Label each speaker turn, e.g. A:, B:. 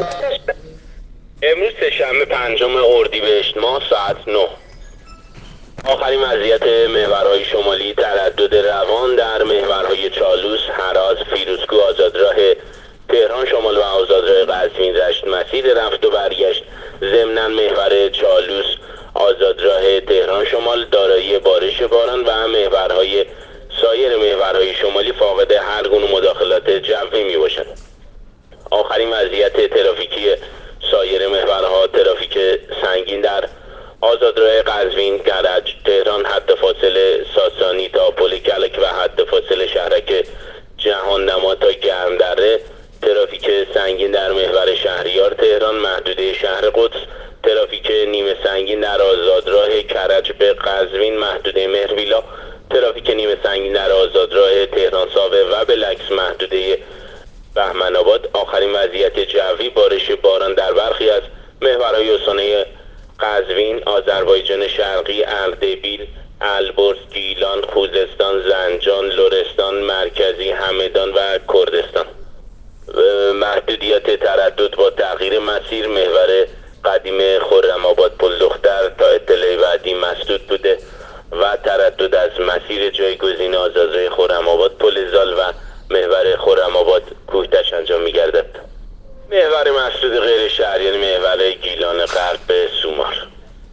A: امروز سه‌شنبه 5 اردیبهشت ماه ساعت 9. آخرین وضعیت محورهای شمالی تردد روان در محورهای چالوس، هراز، فیروزکوه، آزادراه تهران شمال و آزادراه قزوین رشت مسیر رفت و برگشت. ضمناً محور چالوس، آزادراه تهران شمال دارای بارش باران و محورهای سایر محورهای شمالی فاقد هر گونه مداخلات جوی می باشد. آخرین وضعیت ترافیکی سایر محورها: ترافیک سنگین در آزادراه قزوین، کرج، تهران حد فاصله ساسانی تا پل کلک و حد فاصله شهرک جهان نما تا گرمدره. ترافیک سنگین در محور شهریار تهران محدوده شهر قدس. ترافیک نیمه سنگین در آزادراه کرج به قزوین محدوده مهرویلا. ترافیک نیمه سنگین در آزادراه تهران ساوه و بلکس محدوده بهمن‌آباد. آخرین وضعیت جوی: بارش باران در برخی از محورهای استانی قزوین، آذربایجان شرقی، اردبیل، البرز، گیلان، خوزستان، زنجان، لرستان مرکزی، همدان و کردستان. محدودیت تردد با تغییر مسیر: محور قدیم خرم‌آباد پل دختر تا اطلاع بعدی مسدود بوده و تردد از مسیر جایگزین آزادراه خرم‌آباد پل زال و محور خرم‌آباد کوهتش انجام می‌گردد. محور مسدود غیر شهریان: محور گیلان غرب به سومار.